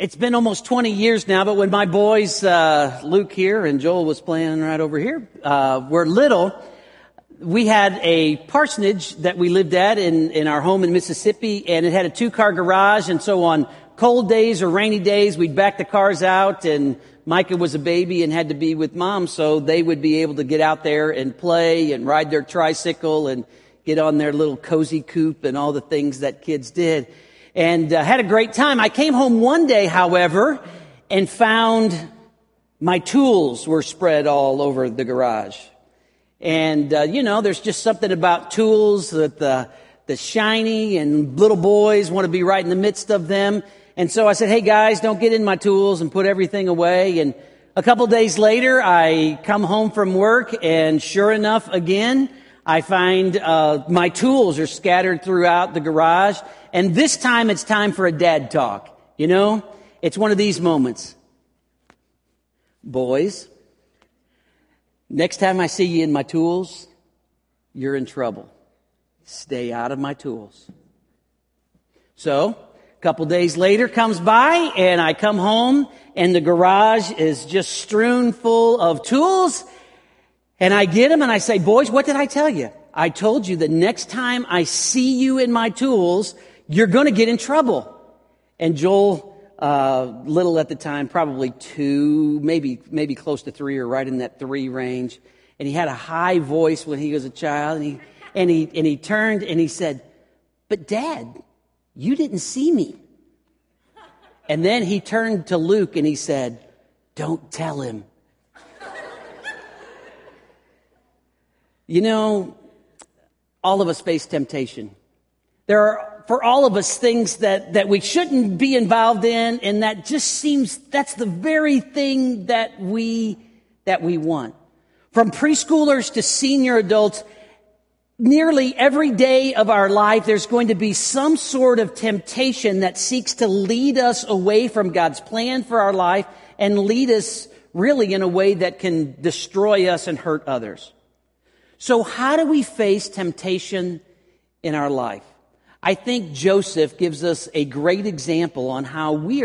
It's been almost 20 years now, but when my boys, Luke here and Joel was playing right over here, were little, we had a parsonage that we lived at in our home in Mississippi, and it had a 2-car garage, and so on cold days or rainy days, we'd back the cars out, and Micah was a baby and had to be with Mom, so they would be able to get out there and play and ride their tricycle and get on their little cozy coupe and all the things that kids did. And had a great time. I came home one day, however, and found my tools were spread all over the garage. And, there's just something about tools that the shiny and little boys want to be right in the midst of them. And so I said, hey guys, don't get in my tools, and put everything away. And a couple days later, I come home from work, and sure enough, again, I find my tools are scattered throughout the garage. And this time it's time for a dad talk. It's one of these moments. Boys, next time I see you in my tools, you're in trouble. Stay out of my tools. So, a couple days later comes by, and I come home, and the garage is just strewn full of tools. And I get them, and I say, boys, what did I tell you? I told you that next time I see you in my tools, you're going to get in trouble. And Joel, little at the time, probably 2, maybe close to 3, or right in that 3 range. And he had a high voice when he was a child. And he turned and he said, but Dad, you didn't see me. And then he turned to Luke and he said, don't tell him. All of us face temptation. There are, for all of us, things that we shouldn't be involved in, and that just seems, that's the very thing that we want. From preschoolers to senior adults, nearly every day of our life, there's going to be some sort of temptation that seeks to lead us away from God's plan for our life and lead us really in a way that can destroy us and hurt others. So how do we face temptation in our life? I think Joseph gives us a great example on how we are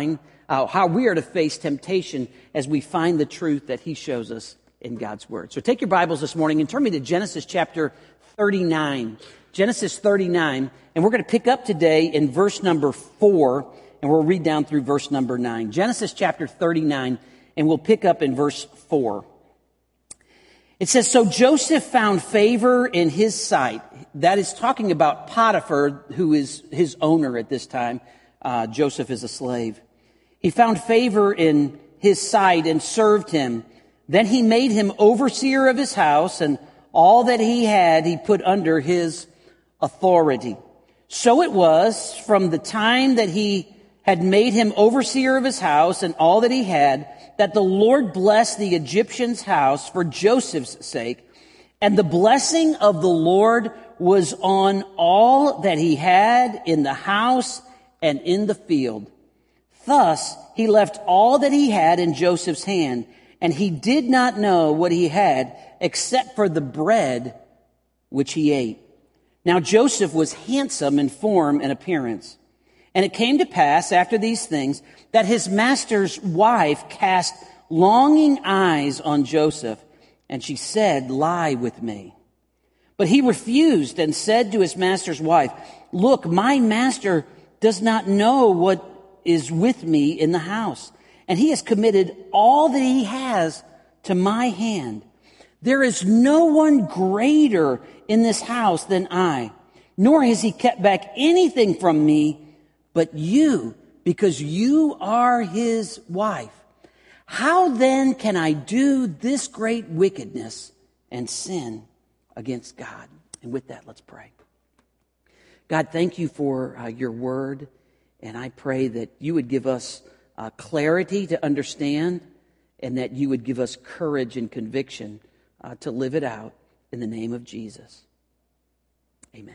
to face temptation as we find the truth that he shows us in God's Word. So take your Bibles this morning and turn me to Genesis chapter 39. Genesis 39, and we're going to pick up today in verse number 4, and we'll read down through verse number 9. Genesis chapter 39, and we'll pick up in verse 4. It says, so Joseph found favor in his sight. That is talking about Potiphar, who is his owner at this time. Joseph is a slave. He found favor in his sight and served him. Then he made him overseer of his house, and all that he had he put under his authority. So it was from the time that he had made him overseer of his house and all that he had, that the Lord blessed the Egyptian's house for Joseph's sake. And the blessing of the Lord was on all that he had in the house and in the field. Thus he left all that he had in Joseph's hand, and he did not know what he had except for the bread which he ate. Now Joseph was handsome in form and appearance. And it came to pass after these things that his master's wife cast longing eyes on Joseph, and she said, lie with me. But he refused and said to his master's wife, look, my master does not know what is with me in the house, and he has committed all that he has to my hand. There is no one greater in this house than I, nor has he kept back anything from me but you, because you are his wife. How then can I do this great wickedness and sin against God? And with that, let's pray. God, thank you for your word, and I pray that you would give us clarity to understand, and that you would give us courage and conviction to live it out in the name of Jesus. Amen.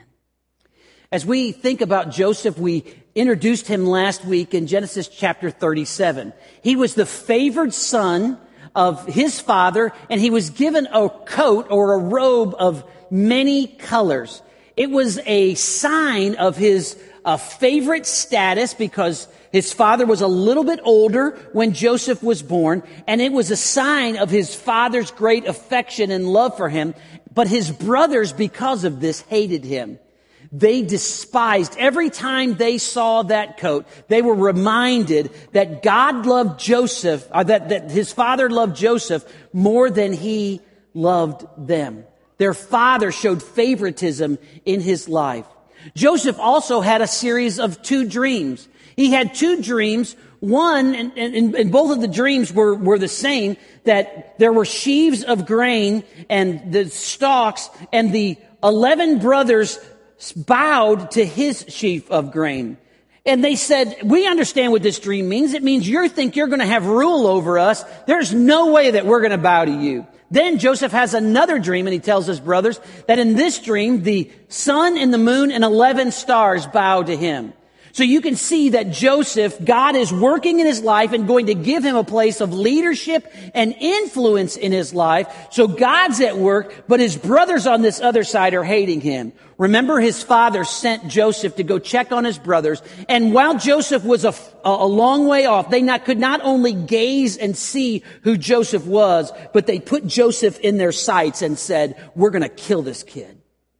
As we think about Joseph, we introduced him last week in Genesis chapter 37. He was the favored son of his father, and he was given a coat or a robe of many colors. It was a sign of his favorite status because his father was a little bit older when Joseph was born, and it was a sign of his father's great affection and love for him. But his brothers, because of this, hated him. They despised. Every time they saw that coat, they were reminded that God loved Joseph, that his father loved Joseph more than he loved them. Their father showed favoritism in his life. Joseph also had a series of 2 dreams. He had 2 dreams. One, and both of the dreams were the same, that there were sheaves of grain and the stalks, and the 11 brothers bowed to his sheaf of grain. And they said, we understand what this dream means. It means you think you're going to have rule over us. There's no way that we're going to bow to you. Then Joseph has another dream, and he tells his brothers that in this dream, the sun and the moon and 11 stars bow to him. So you can see that Joseph, God is working in his life and going to give him a place of leadership and influence in his life. So God's at work, but his brothers on this other side are hating him. Remember, his father sent Joseph to go check on his brothers. And while Joseph was a long way off, they could not only gaze and see who Joseph was, but they put Joseph in their sights and said, we're going to kill this kid.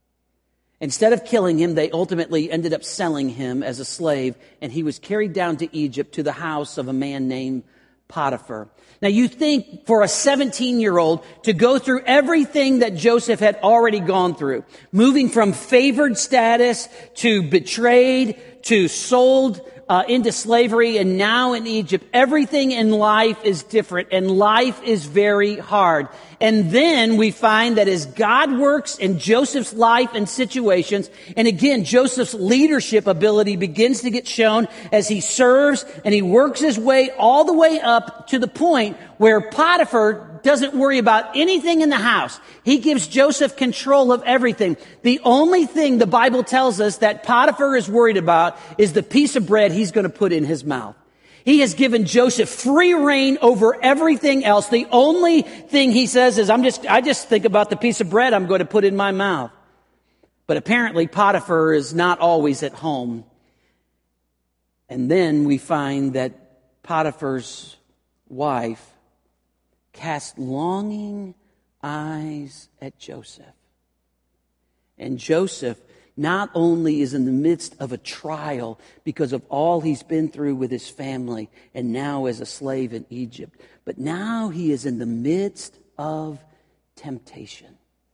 Instead of killing him, they ultimately ended up selling him as a slave, and he was carried down to Egypt to the house of a man named Potiphar. Now you think for a 17-year-old to go through everything that Joseph had already gone through, moving from favored status to betrayed to sold into slavery and now in Egypt, everything in life is different and life is very hard. And then we find that as God works in Joseph's life and situations, and again, Joseph's leadership ability begins to get shown as he serves and he works his way all the way up to the point where Potiphar doesn't worry about anything in the house. He gives Joseph control of everything. The only thing the Bible tells us that Potiphar is worried about is the piece of bread he's going to put in his mouth. He has given Joseph free reign over everything else. The only thing he says is, I just think about the piece of bread I'm going to put in my mouth. But apparently Potiphar is not always at home. And then we find that Potiphar's wife cast longing eyes at Joseph. And Joseph not only is in the midst of a trial because of all he's been through with his family and now as a slave in Egypt, but now he is in the midst of temptation.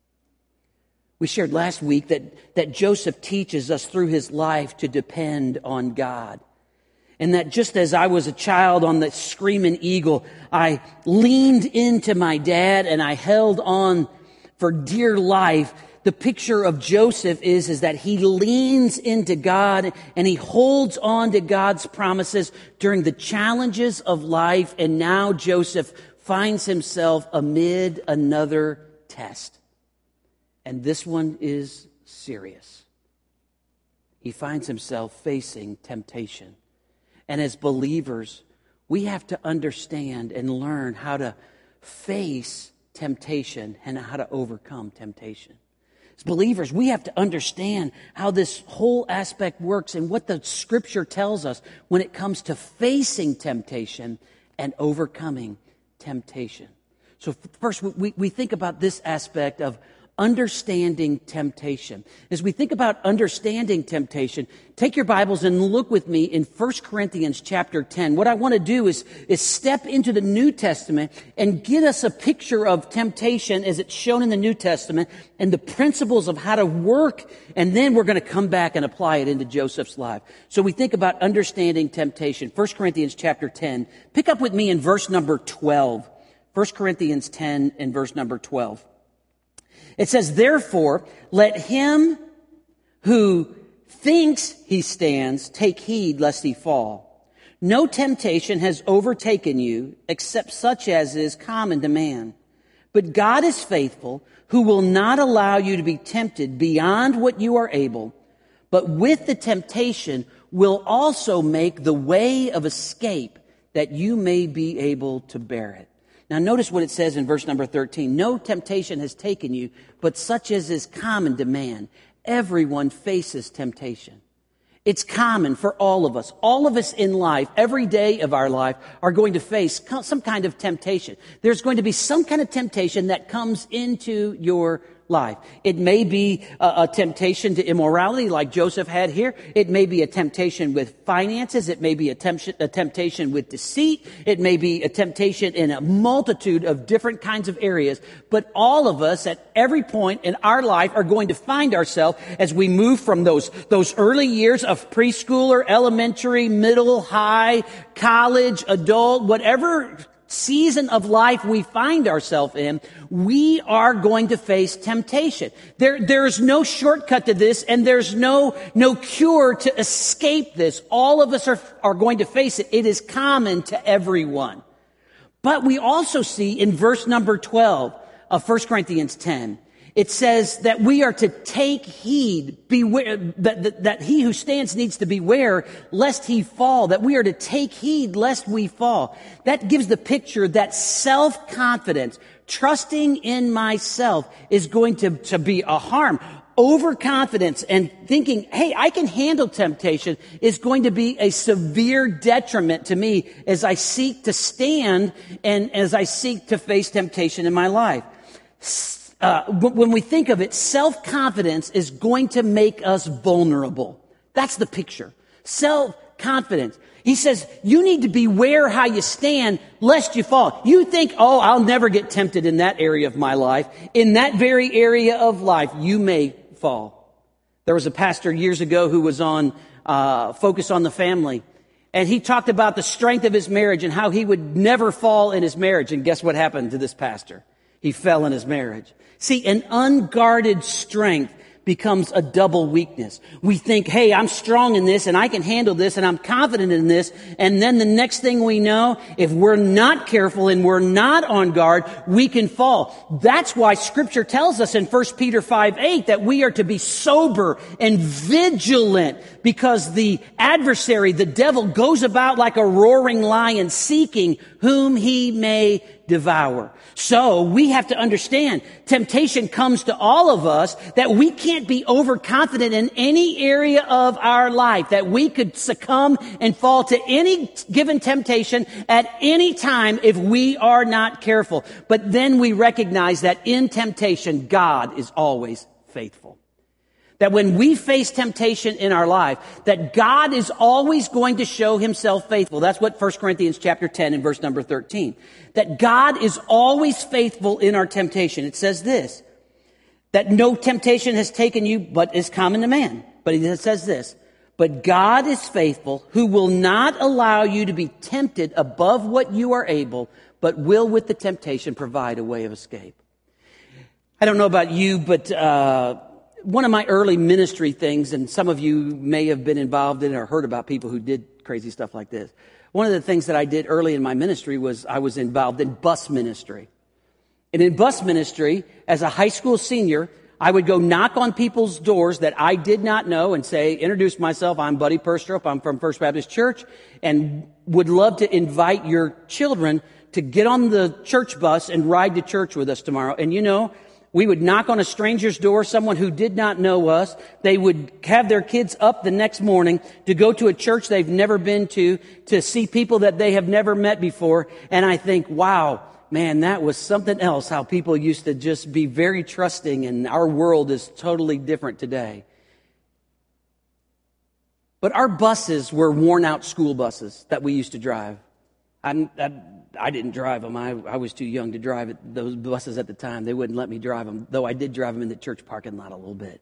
We shared last week that Joseph teaches us through his life to depend on God. And that just as I was a child on the screaming eagle, I leaned into my dad and I held on for dear life. The picture of Joseph is that he leans into God and he holds on to God's promises during the challenges of life. And now Joseph finds himself amid another test. And this one is serious. He finds himself facing temptation. And as believers, we have to understand and learn how to face temptation and how to overcome temptation. As believers, we have to understand how this whole aspect works and what the Scripture tells us when it comes to facing temptation and overcoming temptation. So first, we think about this aspect of understanding temptation. As we think about understanding temptation, take your Bibles and look with me in 1 Corinthians chapter 10. What I want to do is step into the New Testament and get us a picture of temptation as it's shown in the New Testament and the principles of how to work, and then we're going to come back and apply it into Joseph's life. So we think about understanding temptation. 1 Corinthians chapter 10. Pick up with me in verse number 12. 1 Corinthians 10 and verse number 12. It says, therefore, let him who thinks he stands take heed lest he fall. No temptation has overtaken you except such as is common to man. But God is faithful, who will not allow you to be tempted beyond what you are able, but with the temptation will also make the way of escape that you may be able to bear it. Now notice what it says in verse number 13. No temptation has taken you, but such as is common to man. Everyone faces temptation. It's common for all of us. All of us in life, every day of our life, are going to face some kind of temptation. There's going to be some kind of temptation that comes into your life. It may be a temptation to immorality like Joseph had here. It may be a temptation with finances. It may be a temptation with deceit. It may be a temptation in a multitude of different kinds of areas. But all of us at every point in our life are going to find ourselves as we move from those early years of preschooler, elementary, middle, high, college, adult, whatever season of life we find ourselves in, we are going to face temptation. There's no shortcut to this, and there's no cure to escape this. All of us are going to face it. It is common to everyone. But we also see in verse number 12 of 1 Corinthians 10, it says that we are to take heed, beware, that he who stands needs to beware lest he fall, that we are to take heed lest we fall. That gives the picture that self-confidence, trusting in myself, is going to be a harm. Overconfidence and thinking, hey, I can handle temptation, is going to be a severe detriment to me as I seek to stand and as I seek to face temptation in my life. When we think of it, self-confidence is going to make us vulnerable. That's the picture. Self-confidence. He says, you need to beware how you stand, lest you fall. You think, oh, I'll never get tempted in that area of my life. In that very area of life, you may fall. There was a pastor years ago who was on Focus on the Family, and he talked about the strength of his marriage and how he would never fall in his marriage. And guess what happened to this pastor? He fell in his marriage. See, an unguarded strength becomes a double weakness. We think, hey, I'm strong in this and I can handle this and I'm confident in this. And then the next thing we know, if we're not careful and we're not on guard, we can fall. That's why Scripture tells us in 1 Peter 5:8 that we are to be sober and vigilant, because the adversary, the devil, goes about like a roaring lion seeking whom he may devour. So we have to understand temptation comes to all of us, that we can't be overconfident in any area of our life, that we could succumb and fall to any given temptation at any time if we are not careful. But then we recognize that in temptation, God is always faithful. That when we face temptation in our life, that God is always going to show himself faithful. That's what 1 Corinthians chapter 10 and verse number 13. That God is always faithful in our temptation. It says this, that no temptation has taken you but is common to man. But it says this, but God is faithful, who will not allow you to be tempted above what you are able, but will with the temptation provide a way of escape. I don't know about you, but one of my early ministry things, and some of you may have been involved in or heard about people who did crazy stuff like this. One of the things that I did early in my ministry was I was involved in bus ministry. And in bus ministry, as a high school senior, I would go knock on people's doors that I did not know and say, introduce myself, I'm Buddy Perstrup, I'm from First Baptist Church, and would love to invite your children to get on the church bus and ride to church with us tomorrow. And you know, we would knock on a stranger's door, someone who did not know us. They would have their kids up the next morning to go to a church they've never been to see people that they have never met before. And I think, wow, man, that was something else, how people used to just be very trusting, and our world is totally different today. But our buses were worn-out school buses that we used to drive. I didn't drive them. I was too young to drive those buses at the time. They wouldn't let me drive them, though I did drive them in the church parking lot a little bit.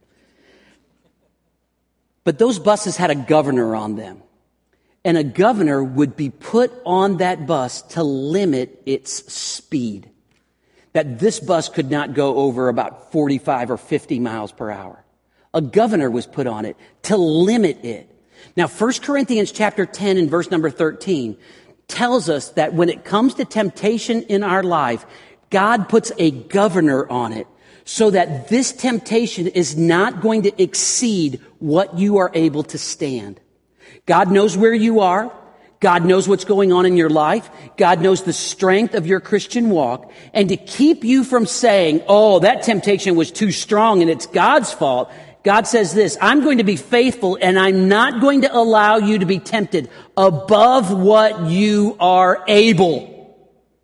But those buses had a governor on them. And a governor would be put on that bus to limit its speed. That this bus could not go over about 45 or 50 miles per hour. A governor was put on it to limit it. Now, 1 Corinthians chapter 10 and verse number 13 tells us that when it comes to temptation in our life, God puts a governor on it so that this temptation is not going to exceed what you are able to stand. God knows where you are. God knows what's going on in your life. God knows the strength of your Christian walk. And to keep you from saying, oh, that temptation was too strong and it's God's fault, God says this, I'm going to be faithful and I'm not going to allow you to be tempted above what you are able.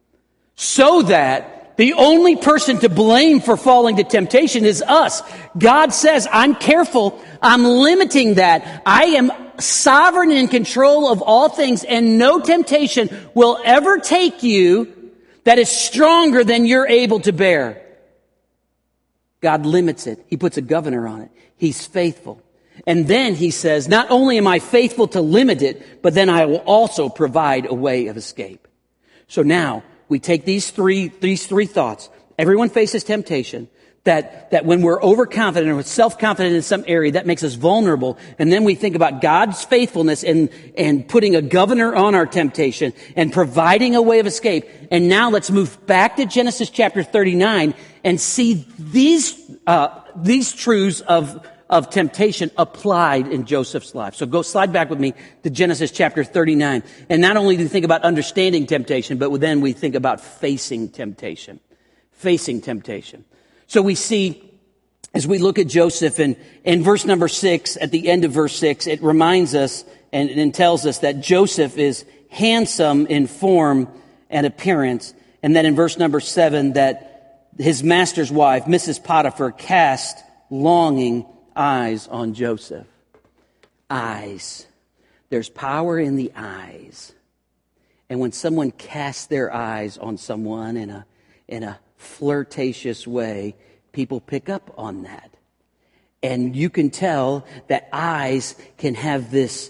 So that the only person to blame for falling to temptation is us. God says, I'm careful. I'm limiting that. I am sovereign and in control of all things, and no temptation will ever take you that is stronger than you're able to bear. God limits it. He puts a governor on it. He's faithful. And then he says, not only am I faithful to limit it, but then I will also provide a way of escape. So now we take these three thoughts. Everyone faces temptation. That when we're overconfident or self-confident in some area, that makes us vulnerable. And then we think about God's faithfulness and putting a governor on our temptation and providing a way of escape. And now let's move back to Genesis chapter 39 and see these truths of temptation applied in Joseph's life. So go slide back with me to Genesis chapter 39. And not only do we think about understanding temptation, but then we think about facing temptation. Facing temptation. So we see, as we look at Joseph in verse number 6, at the end of verse 6, it reminds us and tells us that Joseph is handsome in form and appearance. And then in verse number 7, that his master's wife, Mrs. Potiphar, cast longing eyes on Joseph. Eyes. There's power in the eyes. And when someone casts their eyes on someone in a flirtatious way, people pick up on that. And you can tell that eyes can have this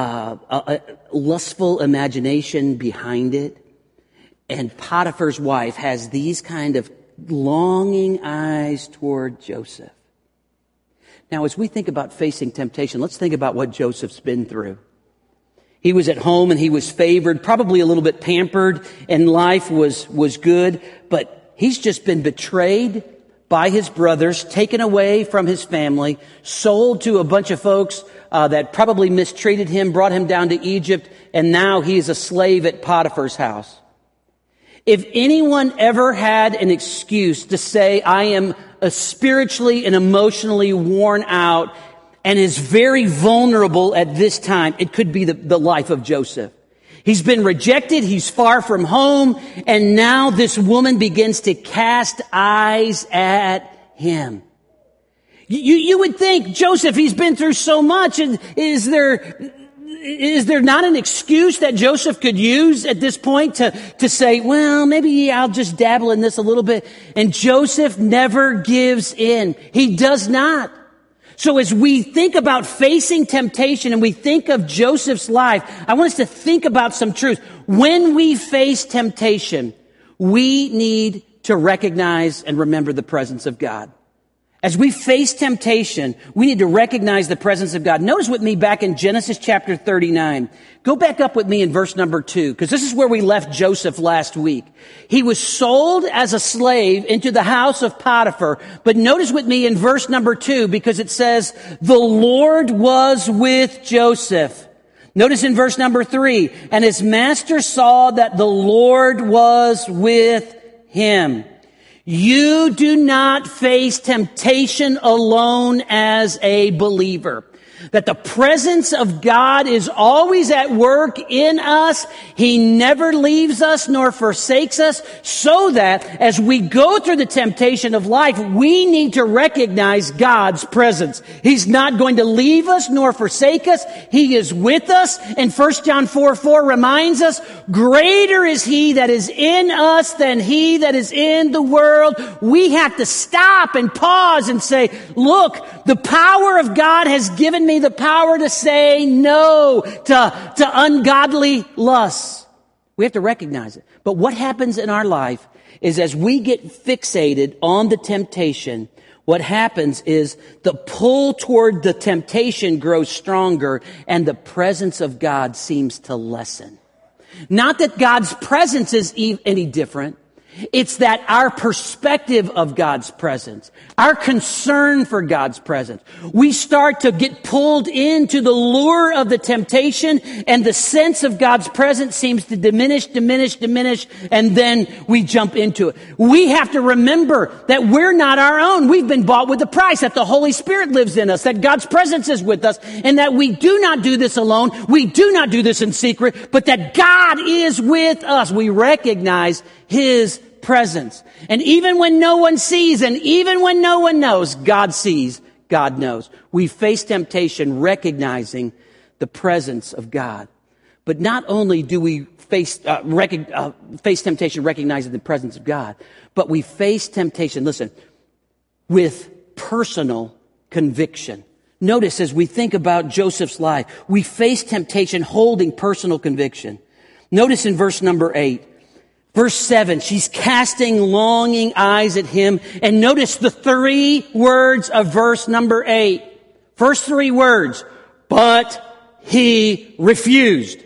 lustful imagination behind it. And Potiphar's wife has these kind of longing eyes toward Joseph. Now, as we think about facing temptation, let's think about what Joseph's been through. He was at home and he was favored, probably a little bit pampered, and life was good, but he's just been betrayed by his brothers, taken away from his family, sold to a bunch of folks that probably mistreated him, brought him down to Egypt, and now he's a slave at Potiphar's house. If anyone ever had an excuse to say, I am spiritually and emotionally worn out and is very vulnerable at this time, it could be the life of Joseph. He's been rejected. He's far from home. And now this woman begins to cast eyes at him. You would think, Joseph, he's been through so much. And is there not an excuse that Joseph could use at this point to say, well, maybe I'll just dabble in this a little bit. And Joseph never gives in. He does not. So as we think about facing temptation and we think of Joseph's life, I want us to think about some truth. When we face temptation, we need to recognize and remember the presence of God. As we face temptation, we need to recognize the presence of God. Notice with me back in Genesis chapter 39. Go back up with me in verse number 2, because this is where we left Joseph last week. He was sold as a slave into the house of Potiphar. But notice with me in verse number 2, because it says, the Lord was with Joseph. Notice in verse number 3, and his master saw that the Lord was with him. You do not face temptation alone as a believer. That the presence of God is always at work in us. He never leaves us nor forsakes us, so that as we go through the temptation of life, we need to recognize God's presence. He's not going to leave us nor forsake us. He is with us. And 1 John 4:4 reminds us, greater is He that is in us than he that is in the world. We have to stop and pause and say, look, the power of God has given me the power to say no to ungodly lusts. We have to recognize it. But what happens in our life is as we get fixated on the temptation, what happens is the pull toward the temptation grows stronger and the presence of God seems to lessen. Not that God's presence is any different. It's that our perspective of God's presence, our concern for God's presence, we start to get pulled into the lure of the temptation, and the sense of God's presence seems to diminish, and then we jump into it. We have to remember that we're not our own. We've been bought with a price, that the Holy Spirit lives in us, that God's presence is with us, and that we do not do this alone. We do not do this in secret, but that God is with us. We recognize His presence. And even when no one sees, and even when no one knows, God sees, God knows. We face temptation recognizing the presence of God. But not only do we face temptation recognizing the presence of God, but we face temptation, listen, with personal conviction. Notice as we think about Joseph's life, we face temptation holding personal conviction. Notice in verse number 8, verse 7, she's casting longing eyes at him. And notice the 3 words of verse number 8. First 3 words, but he refused.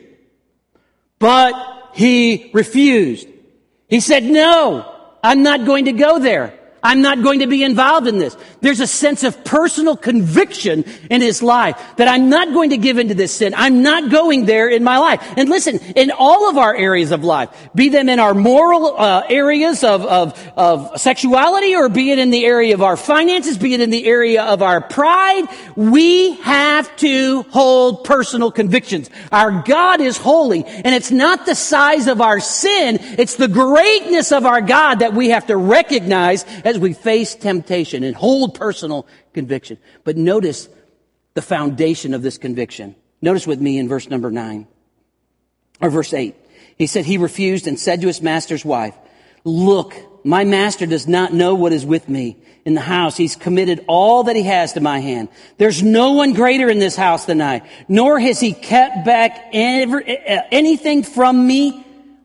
But he refused. He said, no, I'm not going to go there. I'm not going to be involved in this. There's a sense of personal conviction in his life that I'm not going to give into this sin. I'm not going there in my life. And listen, in all of our areas of life, be them in our moral areas of sexuality, or be it in the area of our finances, be it in the area of our pride, we have to hold personal convictions. Our God is holy, and it's not the size of our sin, it's the greatness of our God that we have to recognize as we face temptation and hold personal conviction. But notice the foundation of this conviction. Notice with me in verse number 9, or verse 8. He said, he refused and said to his master's wife, look, my master does not know what is with me in the house. He's committed all that he has to my hand. There's no one greater in this house than I, nor has he kept back anything from me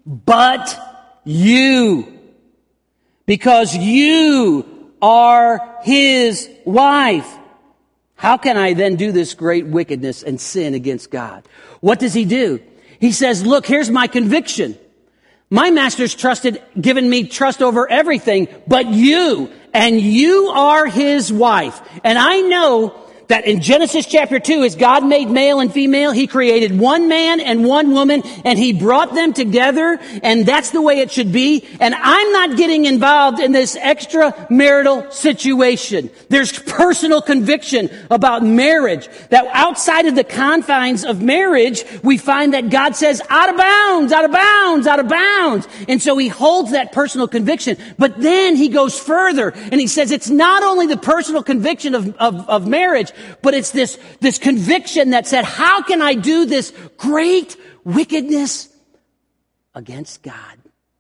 but you. Because you are his wife. How can I then do this great wickedness and sin against God? What does he do? He says, look, here's my conviction. My master's given me trust over everything but you, and you are his wife. And I know that in Genesis chapter 2, as God made male and female, he created one man and one woman, and he brought them together, and that's the way it should be. And I'm not getting involved in this extramarital situation. There's personal conviction about marriage, that outside of the confines of marriage, we find that God says, out of bounds, out of bounds, out of bounds. And so he holds that personal conviction. But then he goes further, and he says it's not only the personal conviction of marriage, but it's this conviction that said, how can I do this great wickedness against God?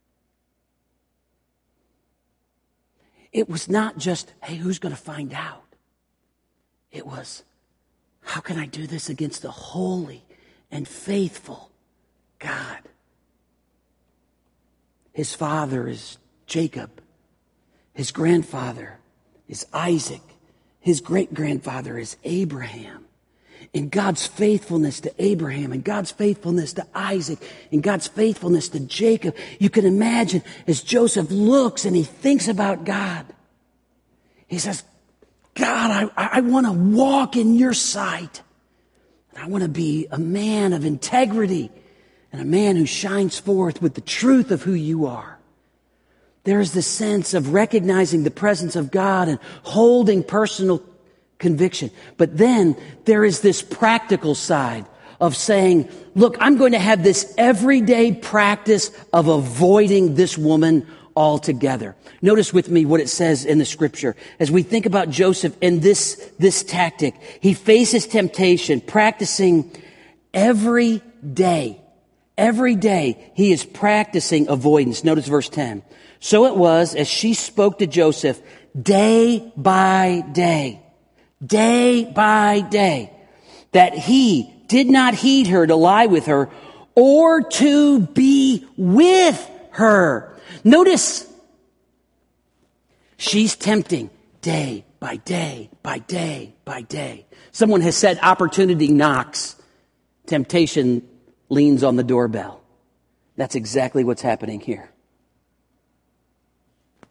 It was not just, hey, who's going to find out? It was, how can I do this against the holy and faithful God? His father is Jacob. His grandfather is Isaac. His great-grandfather is Abraham. And God's faithfulness to Abraham, and God's faithfulness to Isaac, and God's faithfulness to Jacob. You can imagine as Joseph looks and he thinks about God. He says, God, I want to walk in your sight. And I want to be a man of integrity and a man who shines forth with the truth of who you are. There is this sense of recognizing the presence of God and holding personal conviction. But then there is this practical side of saying, look, I'm going to have this everyday practice of avoiding this woman altogether. Notice with me what it says in the scripture. As we think about Joseph and this tactic, he faces temptation, practicing every day. Every day he is practicing avoidance. Notice verse 10. So it was as she spoke to Joseph day by day, that he did not heed her to lie with her or to be with her. Notice, she's tempting day by day by day by day. Someone has said opportunity knocks, temptation leans on the doorbell. That's exactly what's happening here.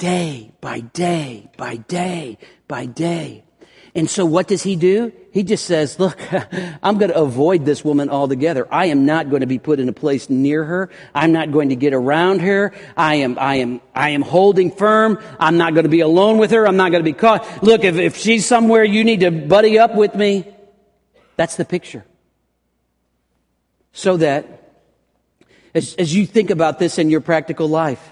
day, by day, by day, by day. And so what does he do? He just says, look, I'm going to avoid this woman altogether. I am not going to be put in a place near her. I'm not going to get around her. I am holding firm. I'm not going to be alone with her. I'm not going to be caught. Look, if she's somewhere, you need to buddy up with me. That's the picture. So that as you think about this in your practical life,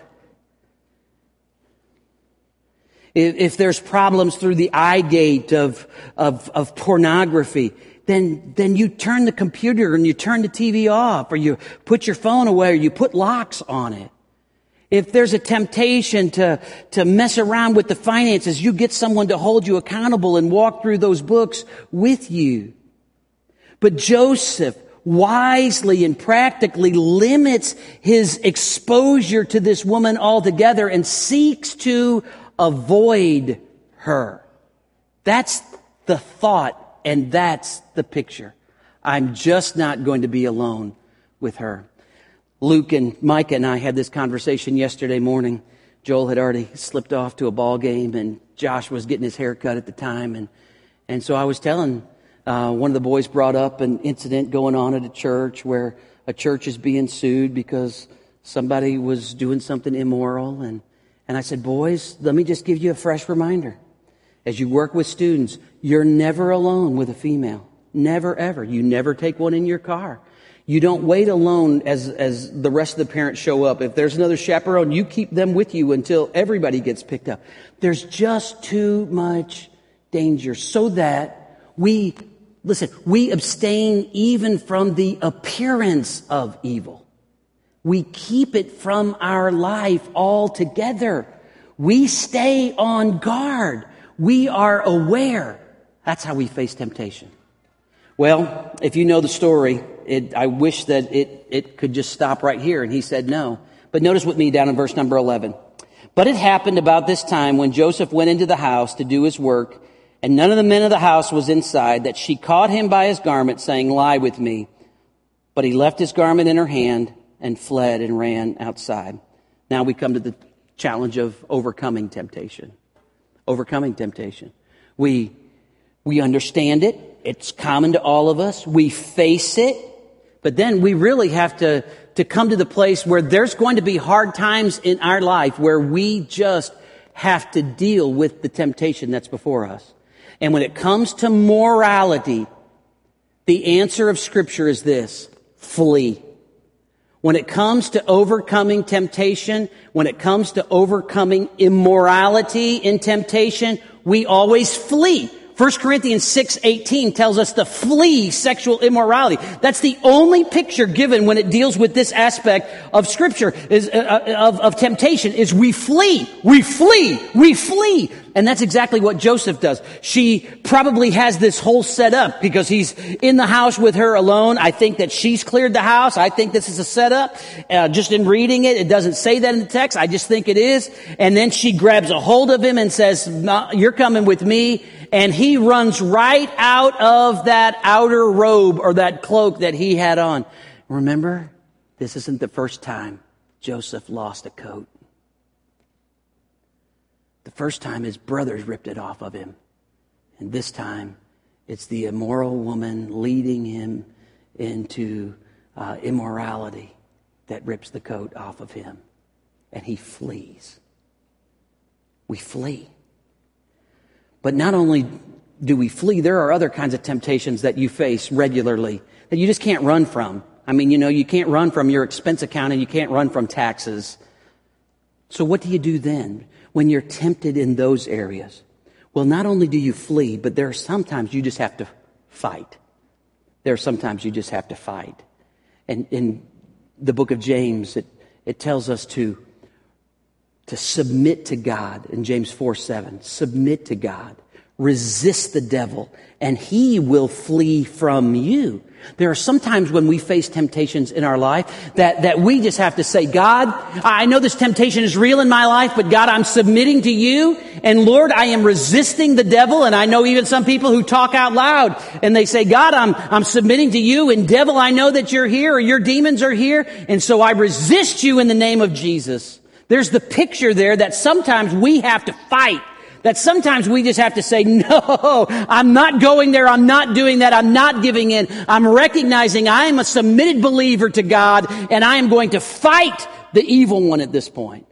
if there's problems through the eye gate of pornography, then you turn the computer and you turn the TV off, or you put your phone away, or you put locks on it. If there's a temptation to mess around with the finances, you get someone to hold you accountable and walk through those books with you. But Joseph wisely and practically limits his exposure to this woman altogether and seeks to avoid her. That's the thought, and that's the picture. I'm just not going to be alone with her. Luke and Micah and I had this conversation yesterday morning. Joel had already slipped off to a ball game, and Josh was getting his hair cut at the time. And so I was telling, one of the boys brought up an incident going on at a church where a church is being sued because somebody was doing something immoral. And I said, boys, let me just give you a fresh reminder. As you work with students, you're never alone with a female. Never, ever. You never take one in your car. You don't wait alone as the rest of the parents show up. If there's another chaperone, you keep them with you until everybody gets picked up. There's just too much danger, so that we abstain even from the appearance of evil. We keep it from our life altogether. We stay on guard. We are aware. That's how we face temptation. Well, if you know the story, I wish that it could just stop right here. And he said no. But notice with me down in verse number 11. But it happened about this time when Joseph went into the house to do his work, and none of the men of the house was inside, that she caught him by his garment, saying, lie with me. But he left his garment in her hand and fled and ran outside. Now we come to the challenge of overcoming temptation. Overcoming temptation. We understand it. It's common to all of us. We face it. But then we really have to come to the place where there's going to be hard times in our life where we just have to deal with the temptation that's before us. And when it comes to morality, the answer of Scripture is this: flee. When it comes to overcoming temptation, when it comes to overcoming immorality in temptation, we always flee. 1 Corinthians 6:18 tells us to flee sexual immorality. That's the only picture given when it deals with this aspect of Scripture, of temptation, is we flee, we flee, we flee. And that's exactly what Joseph does. She probably has this whole setup because he's in the house with her alone. I think that she's cleared the house. I think this is a setup. Just in reading it, it doesn't say that in the text. I just think it is. And then she grabs a hold of him and says, no, you're coming with me. And he runs right out of that outer robe or that cloak that he had on. Remember, this isn't the first time Joseph lost a coat. The first time his brothers ripped it off of him. And this time it's the immoral woman leading him into immorality that rips the coat off of him. And he flees. We flee. But not only do we flee, there are other kinds of temptations that you face regularly that you just can't run from. I mean, you can't run from your expense account and you can't run from taxes. So what do you do then when you're tempted in those areas? Well, not only do you flee, but there are sometimes you just have to fight. There are sometimes you just have to fight. And in the book of James, it tells us to submit to God. In James 4:7, submit to God. Resist the devil, and he will flee from you. There are some times when we face temptations in our life that we just have to say, God, I know this temptation is real in my life, but God, I'm submitting to you. And Lord, I am resisting the devil. And I know even some people who talk out loud and they say, God, I'm submitting to you. And devil, I know that you're here, or your demons are here. And so I resist you in the name of Jesus. There's the picture there that sometimes we have to fight. That sometimes we just have to say, no, I'm not going there. I'm not doing that. I'm not giving in. I'm recognizing I am a submitted believer to God, and I am going to fight the evil one at this point.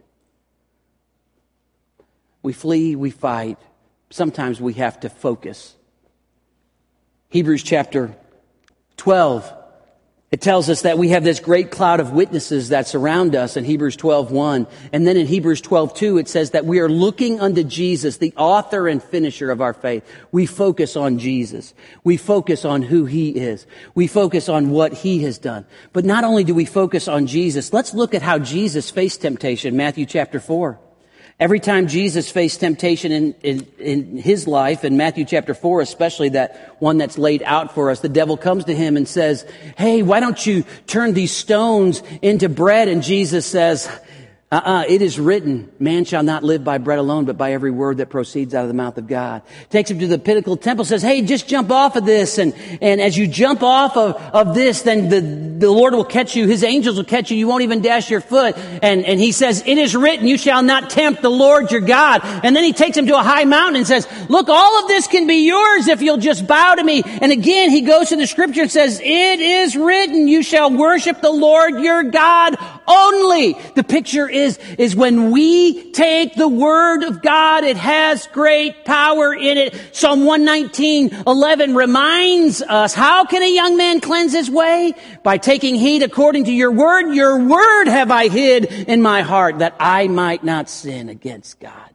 We flee, we fight. Sometimes we have to focus. Hebrews chapter 12. It tells us that we have this great cloud of witnesses that surround us in Hebrews 12:1. And then in Hebrews 12:2, it says that we are looking unto Jesus, the author and finisher of our faith. We focus on Jesus. We focus on who He is. We focus on what He has done. But not only do we focus on Jesus, let's look at how Jesus faced temptation. Matthew chapter 4. Every time Jesus faced temptation in His life, in Matthew chapter 4, especially that one that's laid out for us, the devil comes to Him and says, hey, why don't you turn these stones into bread? And Jesus says, it is written, man shall not live by bread alone, but by every word that proceeds out of the mouth of God. Takes him to the pinnacle temple, says, hey, just jump off of this. And as you jump off of this, then the Lord will catch you. His angels will catch you. You won't even dash your foot. And He says, it is written, you shall not tempt the Lord your God. And then He takes him to a high mountain and says, look, all of this can be yours if you'll just bow to me. And again, He goes to the scripture and says, it is written, you shall worship the Lord your God only. The picture is when we take the word of God, it has great power in it. Psalm 119:11 reminds us, how can a young man cleanse his way? By taking heed according to your word. Your word have I hid in my heart that I might not sin against God.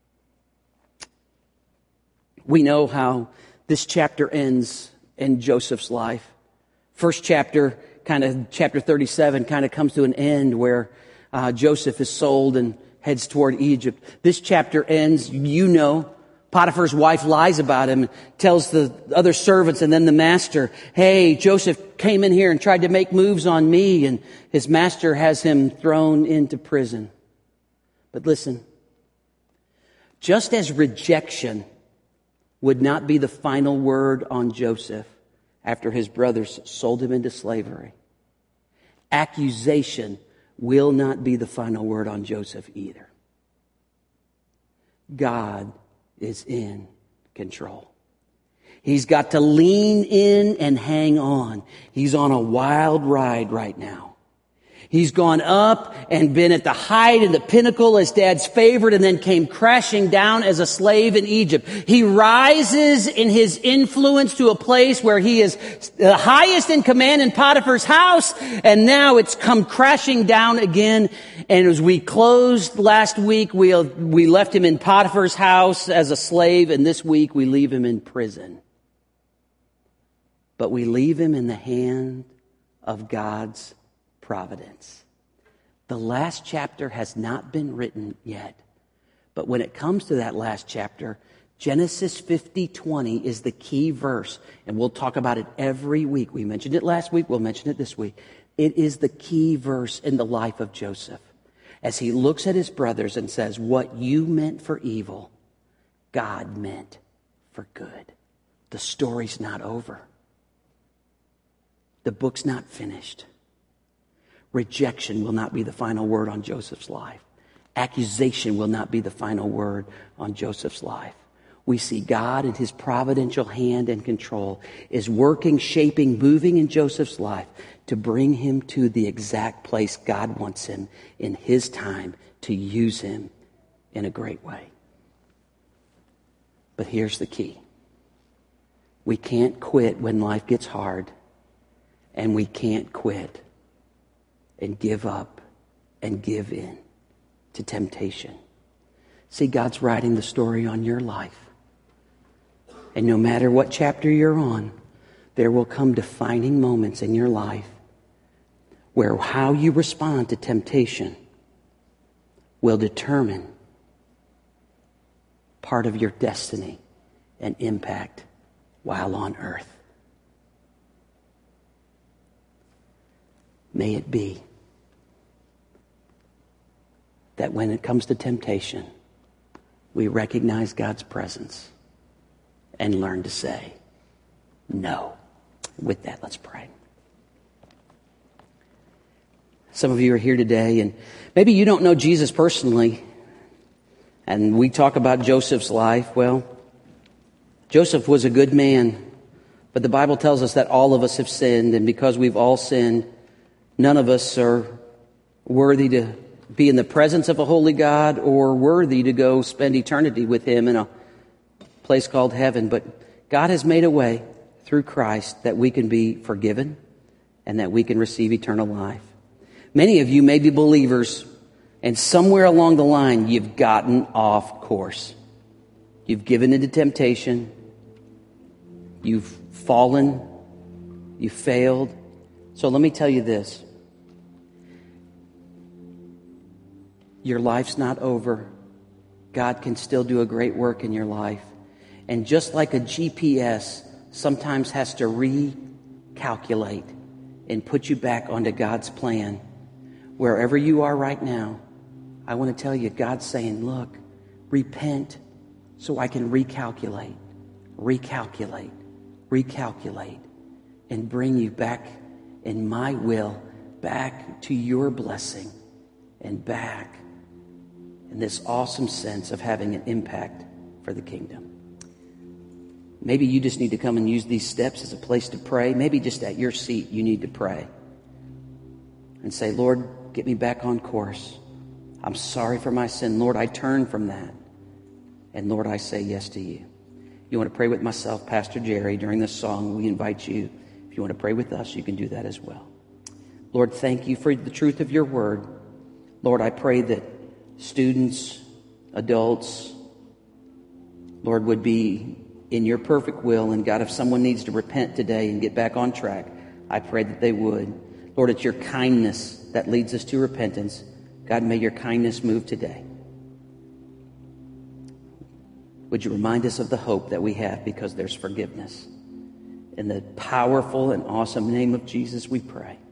We know how this chapter ends in Joseph's life. First chapter, chapter 37, kind of comes to an end where Joseph is sold and heads toward Egypt. This chapter ends, Potiphar's wife lies about him, tells the other servants and then the master, hey, Joseph came in here and tried to make moves on me, and his master has him thrown into prison. But listen, just as rejection would not be the final word on Joseph after his brothers sold him into slavery, accusation will not be the final word on Joseph either. God is in control. He's got to lean in and hang on. He's on a wild ride right now. He's gone up and been at the height and the pinnacle as Dad's favorite, and then came crashing down as a slave in Egypt. He rises in his influence to a place where he is the highest in command in Potiphar's house, and now it's come crashing down again. And as we closed last week, we left him in Potiphar's house as a slave, and this week we leave him in prison. But we leave him in the hand of God's providence. The last chapter has not been written yet. But when it comes to that last chapter, Genesis 50:20 is the key verse. And we'll talk about it every week. We mentioned it last week. We'll mention it this week. It is the key verse in the life of Joseph. As he looks at his brothers and says, what you meant for evil, God meant for good. The story's not over. The book's not finished. Rejection will not be the final word on Joseph's life. Accusation will not be the final word on Joseph's life. We see God in His providential hand and control is working, shaping, moving in Joseph's life to bring him to the exact place God wants him in His time to use him in a great way. But here's the key. We can't quit when life gets hard, and we can't quit and give up and give in to temptation. See, God's writing the story on your life. And no matter what chapter you're on, there will come defining moments in your life where how you respond to temptation will determine part of your destiny and impact while on earth. May it be that when it comes to temptation, we recognize God's presence and learn to say no. With that, let's pray. Some of you are here today, and maybe you don't know Jesus personally. And we talk about Joseph's life. Well, Joseph was a good man, but the Bible tells us that all of us have sinned, and because we've all sinned, none of us are worthy to be in the presence of a holy God or worthy to go spend eternity with Him in a place called heaven. But God has made a way through Christ that we can be forgiven and that we can receive eternal life. Many of you may be believers, and somewhere along the line you've gotten off course. You've given into temptation. You've fallen. You failed. So let me tell you this. Your life's not over. God can still do a great work in your life. And just like a GPS sometimes has to recalculate and put you back onto God's plan, wherever you are right now, I want to tell you, God's saying, look, repent so I can recalculate, and bring you back in my will, back to your blessing, and back in this awesome sense of having an impact for the kingdom. Maybe you just need to come and use these steps as a place to pray. Maybe just at your seat you need to pray and say, Lord, get me back on course. I'm sorry for my sin. Lord, I turn from that. And Lord, I say yes to you. You want to pray with myself, Pastor Jerry, during this song, we invite you. If you want to pray with us, you can do that as well. Lord, thank you for the truth of your word. Lord, I pray that students, adults, Lord, would be in your perfect will. And God, if someone needs to repent today and get back on track, I pray that they would. Lord, it's your kindness that leads us to repentance. God, may your kindness move today. Would you remind us of the hope that we have because there's forgiveness? In the powerful and awesome name of Jesus we pray.